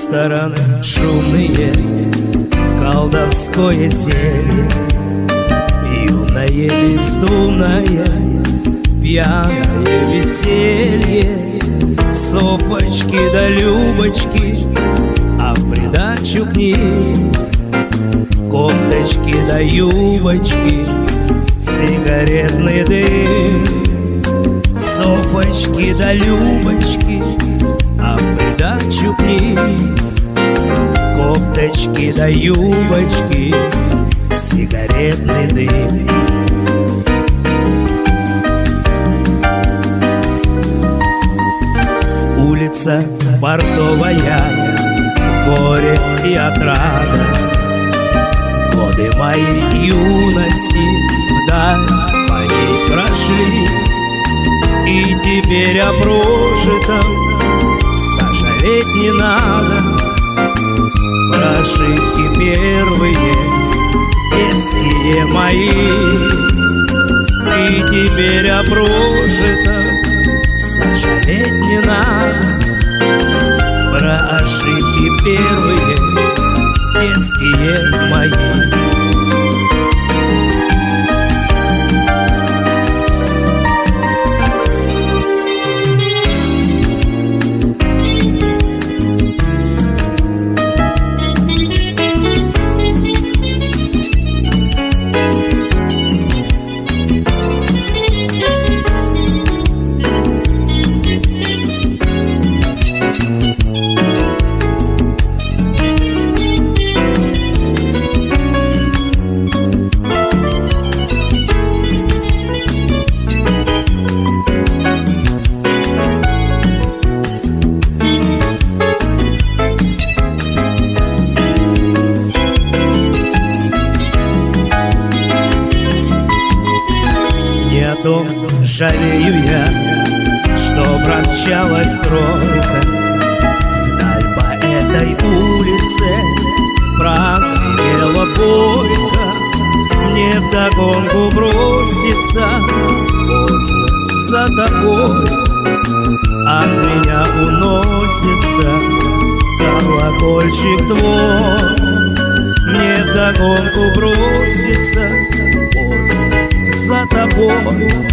стороны шумные, колдовское зелье, юное бездумное, пьяное веселье, Софочки да Любочки, а в придачу к ним кофточки да юбочки, сигаретный дым. Софочки да Любочки, а в придачу к ним кофточки да юбочки, сигаретный дым. Улица портовая, горе и отрада, годы моей юности вдаль по ней прошли, и теперь о прожитом сожалеть не надо. Про ошибки первые, детские мои, и теперь о прожитом сожалеть не надо. Про ошибки первые, детские мои. Жалею я, что промчалась тройка вдаль по этой улице, прогремела горько. Мне вдогонку бросится поздно за тобой, от меня уносится колокольчик твой. Мне вдогонку бросится поздно за тобой,